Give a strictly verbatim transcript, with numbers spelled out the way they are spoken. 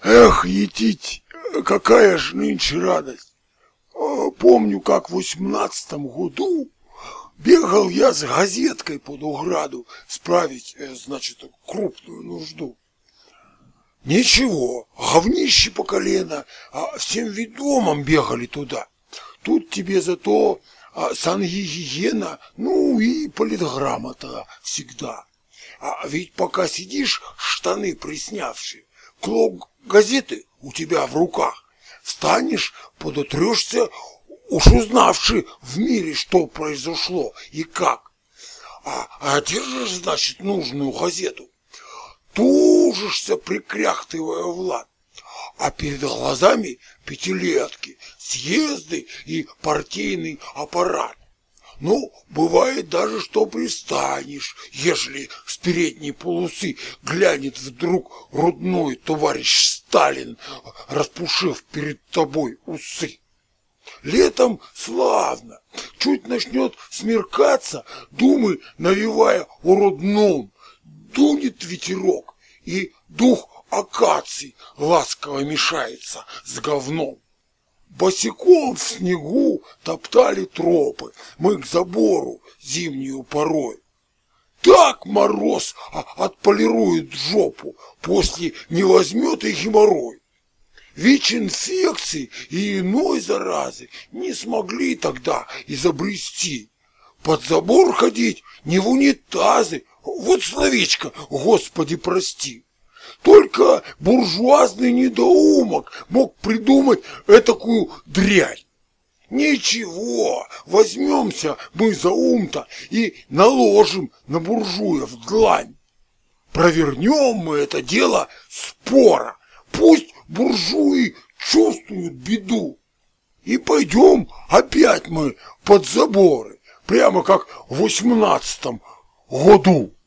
Эх, етить, какая ж нынче радость. Помню, как в восемнадцатом году бегал я с газеткой под ограду справить, значит, крупную нужду. Ничего, говнище по колено, а всем ведомым бегали туда. Тут тебе зато а, сангигиена, ну и политграмота всегда. А ведь пока сидишь, штаны приснявшие, клок газеты у тебя в руках, встанешь, подотрешься, уж узнавши в мире, что произошло и как. А, а держишь, значит, нужную газету, тужишься, прикряхтывая Влад, а перед глазами пятилетки, съезды и партийный аппарат. Ну, бывает даже, что пристанешь, ежели с передней полосы глянет вдруг родной товарищ Сталин, распушив перед тобой усы. Летом славно, чуть начнет смеркаться, думы навевая о родном, дунет ветерок, и дух акаций ласково мешается с говном. Босиком в снегу топтали тропы мы к забору зимнюю порой. Так мороз отполирует жопу, после не возьмет и геморрой. ВИЧ-инфекции и иной заразы не смогли тогда изобрести. Под забор ходить, не в унитазы, вот словечко, Господи прости. Только буржуазный недоумок мог придумать этакую дрянь. Ничего, возьмемся мы за ум-то и наложим на буржуев длань. Провернем мы это дело спора, пусть буржуи чувствуют беду. И пойдем опять мы под заборы, прямо как в восемнадцатом году.